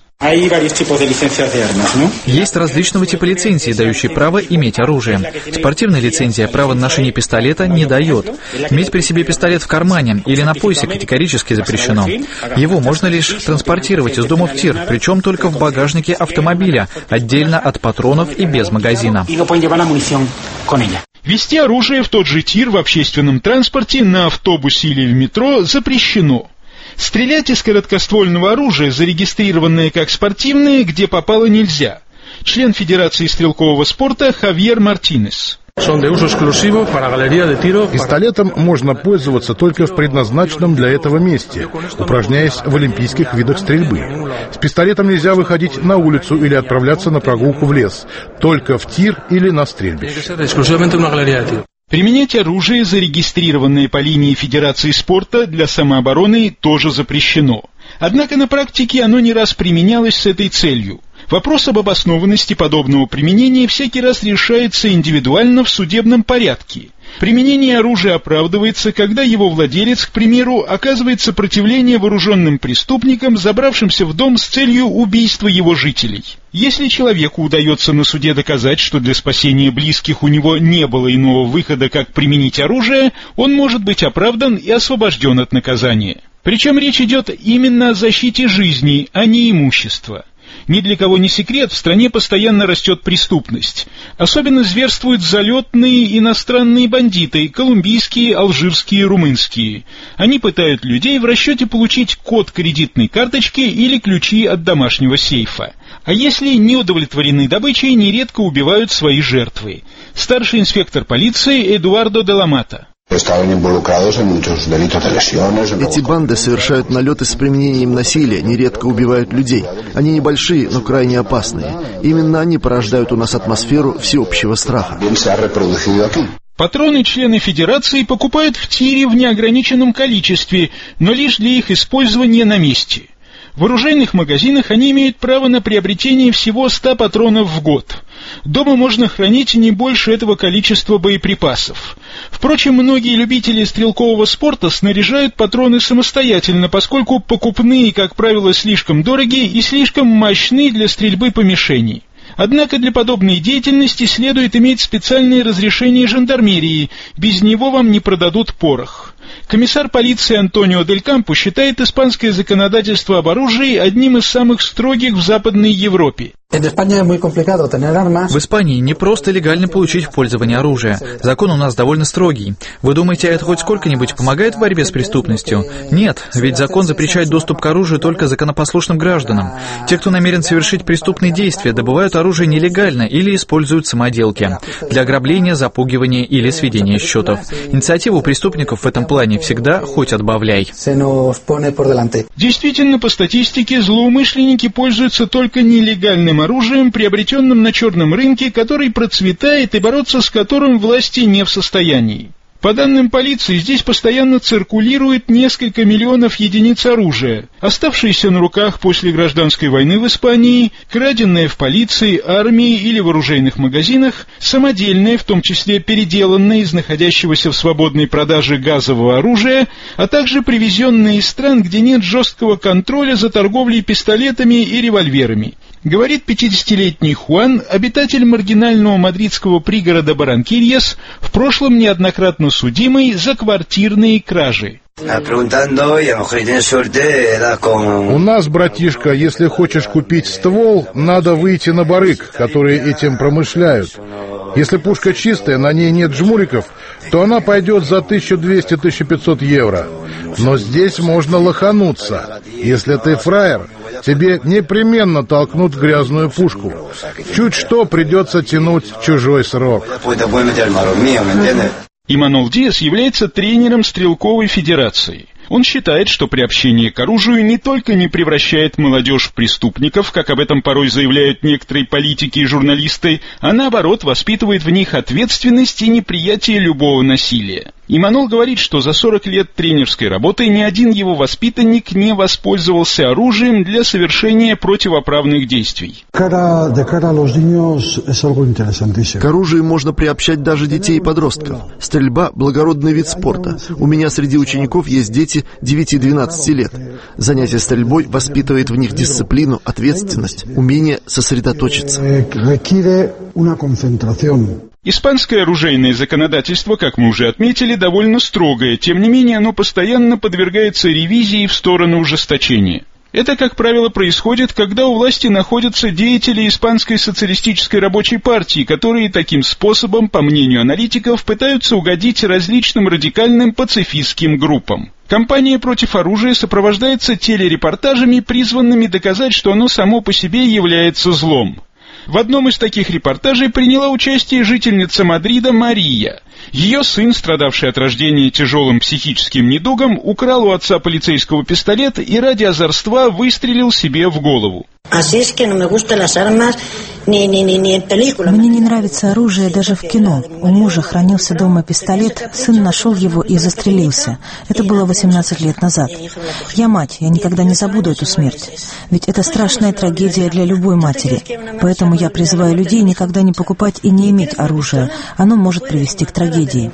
Есть различного типа лицензии, дающие право иметь оружие. Спортивная лицензия право на ношение пистолета не дает. Иметь при себе пистолет в кармане или на поясе категорически запрещено. Его можно лишь транспортировать из дома в тир, причем только в багажнике автомобиля, отдельно от патронов и без магазина. Вести оружие в тот же тир в общественном транспорте, на автобусе или в метро запрещено. Стрелять из короткоствольного оружия, зарегистрированное как спортивное, где попало, нельзя. Член Федерации стрелкового спорта Хавьер Мартинес. Пистолетом можно пользоваться только в предназначенном для этого месте, упражняясь в олимпийских видах стрельбы. С пистолетом нельзя выходить на улицу или отправляться на прогулку в лес, только в тир или на стрельбище. Применять оружие, зарегистрированное по линии Федерации спорта, для самообороны тоже запрещено. Однако на практике оно не раз применялось с этой целью. Вопрос об обоснованности подобного применения всякий раз решается индивидуально в судебном порядке. Применение оружия оправдывается, когда его владелец, к примеру, оказывает сопротивление вооруженным преступникам, забравшимся в дом с целью убийства его жителей. Если человеку удается на суде доказать, что для спасения близких у него не было иного выхода, как применить оружие, он может быть оправдан и освобожден от наказания. Причем речь идет именно о защите жизни, а не имущества. Ни для кого не секрет, в стране постоянно растет преступность. Особенно зверствуют залетные иностранные бандиты, колумбийские, алжирские, румынские. Они пытают людей в расчете получить код кредитной карточки или ключи от домашнего сейфа. А если не удовлетворены добычей, нередко убивают свои жертвы. Старший инспектор полиции Эдуардо де ла Мата. Эти банды совершают налеты с применением насилия, нередко убивают людей. Они небольшие, но крайне опасные. Именно они порождают у нас атмосферу всеобщего страха. Патроны члены Федерации покупают в тире в неограниченном количестве, но лишь для их использования на месте. В оружейных магазинах они имеют право на приобретение всего 100 патронов в год. Дома можно хранить не больше этого количества боеприпасов. Впрочем, многие любители стрелкового спорта снаряжают патроны самостоятельно, поскольку покупные, как правило, слишком дорогие и слишком мощны для стрельбы по мишени. Однако для подобной деятельности следует иметь специальное разрешение жандармерии, без него вам не продадут порох. Комиссар полиции Антонио Дель Кампо считает испанское законодательство об оружии одним из самых строгих в Западной Европе. В Испании не просто легально получить в пользование оружие. Закон у нас довольно строгий. Вы думаете, это хоть сколько-нибудь помогает в борьбе с преступностью? Нет, ведь закон запрещает доступ к оружию только законопослушным гражданам. Те, кто намерен совершить преступные действия, добывают оружие нелегально или используют самоделки для ограбления, запугивания или сведения счетов. Инициатива у преступников в этом плане всегда хоть отбавляй. Действительно, по статистике, злоумышленники пользуются только нелегальным оружием, приобретенным на черном рынке, который процветает и бороться с которым власти не в состоянии. По данным полиции, здесь постоянно циркулирует несколько миллионов единиц оружия, оставшиеся на руках после гражданской войны в Испании, краденное в полиции, армии или в оружейных магазинах, самодельное, в том числе переделанное из находящегося в свободной продаже газового оружия, а также привезенное из стран, где нет жесткого контроля за торговлей пистолетами и револьверами. Говорит 50-летний Хуан, обитатель маргинального мадридского пригорода Барранкильяс, в прошлом неоднократно судимый за квартирные кражи. У нас, братишка, если хочешь купить ствол, надо выйти на барыг, которые этим промышляют. Если пушка чистая, на ней нет жмуриков, то она пойдет за 1200-1500 евро. Но здесь можно лохануться. Если ты фраер, тебе непременно толкнут грязную пушку. Чуть что придется тянуть чужой срок. Иманол Диас является тренером стрелковой федерации. Он считает, что приобщение к оружию не только не превращает молодежь в преступников, как об этом порой заявляют некоторые политики и журналисты, а наоборот воспитывает в них ответственность и неприятие любого насилия. Иманол говорит, что за 40 лет тренерской работы ни один его воспитанник не воспользовался оружием для совершения противоправных действий. К оружию можно приобщать даже детей и подростков. Стрельба – благородный вид спорта. У меня среди учеников есть дети 9-12 лет. Занятие стрельбой воспитывает в них дисциплину, ответственность, умение сосредоточиться. Испанское оружейное законодательство, как мы уже отметили, довольно строгое, тем не менее оно постоянно подвергается ревизии в сторону ужесточения. Это, как правило, происходит, когда у власти находятся деятели Испанской социалистической рабочей партии, которые таким способом, по мнению аналитиков, пытаются угодить различным радикальным пацифистским группам. Кампания против оружия сопровождается телерепортажами, призванными доказать, что оно само по себе является злом. В одном из таких репортажей приняла участие жительница Мадрида Мария. Ее сын, страдавший от рождения тяжелым психическим недугом, украл у отца полицейского пистолет и ради озорства выстрелил себе в голову. Мне не нравится оружие даже в кино. У мужа хранился дома пистолет, сын нашел его и застрелился. Это было 18 лет назад. Я мать, я никогда не забуду эту смерть. Ведь это страшная трагедия для любой матери. Поэтому я призываю людей никогда не покупать и не иметь оружия. Оно может привести к трагедии.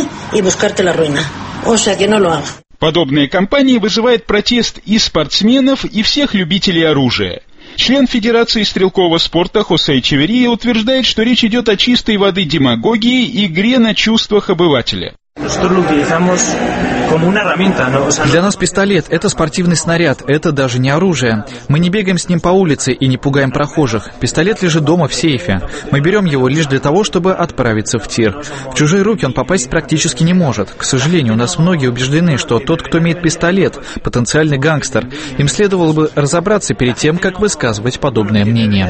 Подобная кампания вызывает протест и спортсменов, и всех любителей оружия. Член Федерации стрелкового спорта Хосе Эчеверия утверждает, что речь идет о чистой воды демагогии и игре на чувствах обывателя. Для нас пистолет — это спортивный снаряд, это даже не оружие. Мы не бегаем с ним по улице и не пугаем прохожих. Пистолет лежит дома в сейфе. Мы берем его лишь для того, чтобы отправиться в тир. В чужие руки он попасть практически не может. К сожалению, у нас многие убеждены, что тот, кто имеет пистолет, потенциальный гангстер. Им следовало бы разобраться перед тем, как высказывать подобное мнение.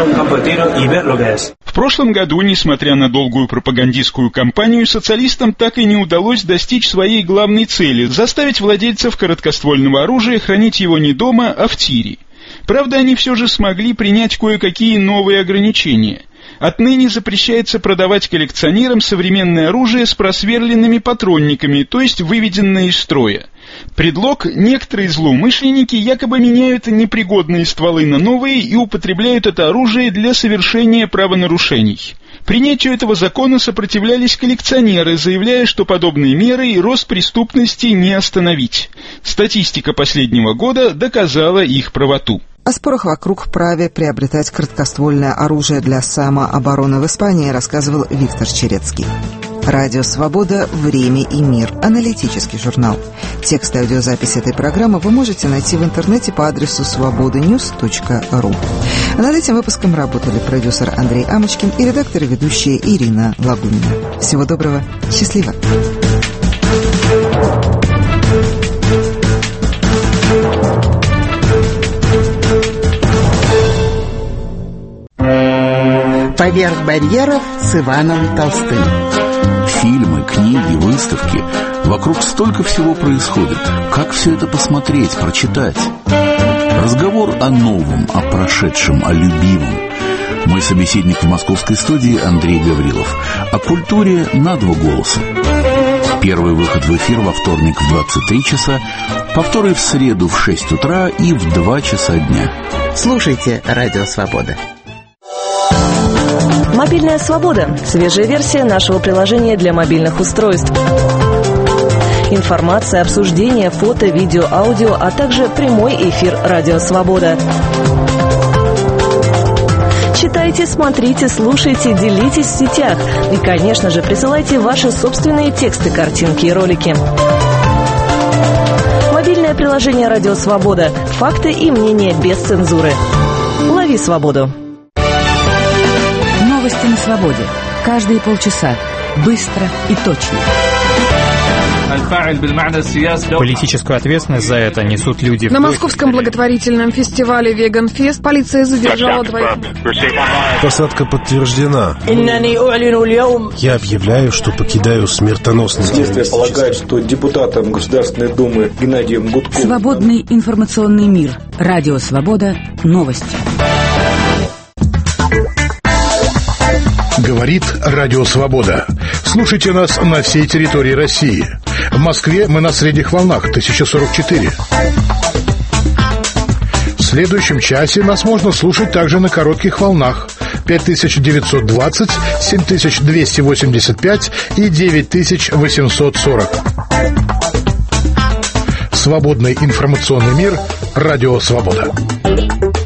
В прошлом году, несмотря на долгую пропагандистскую кампанию, социалистам так и не удалось достичь своей главной цели – заставить владельцев короткоствольного оружия хранить его не дома, а в тире. Правда, они все же смогли принять кое-какие новые ограничения. Отныне запрещается продавать коллекционерам современное оружие с просверленными патронниками, то есть выведенное из строя. Предлог: некоторые злоумышленники якобы меняют непригодные стволы на новые и употребляют это оружие для совершения правонарушений. Принятию этого закона сопротивлялись коллекционеры, заявляя, что подобные меры и рост преступности не остановить. Статистика последнего года доказала их правоту. О спорах вокруг праве приобретать короткоствольное оружие для самообороны в Испании рассказывал Виктор Черецкий. Радио «Свобода. Время и мир». Аналитический журнал. Текст и аудиозапись этой программы вы можете найти в интернете по адресу svobodanews.ru. Над этим выпуском работали продюсер Андрей Амочкин и редактор и ведущая Ирина Лагунина. Всего доброго. Счастливо. «Поверх барьеров» с Иваном Толстым. Фильмы, книги, выставки. Вокруг столько всего происходит. Как все это посмотреть, прочитать? Разговор о новом, о прошедшем, о любимом. Мой собеседник в московской студии Андрей Гаврилов. О культуре на два голоса. Первый выход в эфир во вторник в 23 часа, повторы в среду в 6 утра и в 2 часа дня. Слушайте «Радио Свобода». Мобильная свобода. Свежая версия нашего приложения для мобильных устройств. Информация, обсуждение, фото, видео, аудио, а также прямой эфир «Радио Свобода». Читайте, смотрите, слушайте, делитесь в сетях. И, конечно же, присылайте ваши собственные тексты, картинки и ролики. Мобильное приложение «Радио Свобода». Факты и мнения без цензуры. Лови свободу. Новости на свободе. Каждые полчаса. Быстро и точно. Политическую ответственность за это несут люди. На московском благотворительном фестивале «Веганфест» полиция задержала двоих. Посадка подтверждена. Я объявляю, что покидаю смертоносный террорист. Следствие полагает, что депутатом Государственной Думы Геннадием Гудковым. Свободный информационный мир. Радио «Свобода». Новости. Говорит Радио Свобода. Слушайте нас на всей территории России. В Москве мы на средних волнах 1044. В следующем часе нас можно слушать также на коротких волнах 5920, 7285 и 9840. Свободный информационный мир. Радио Свобода.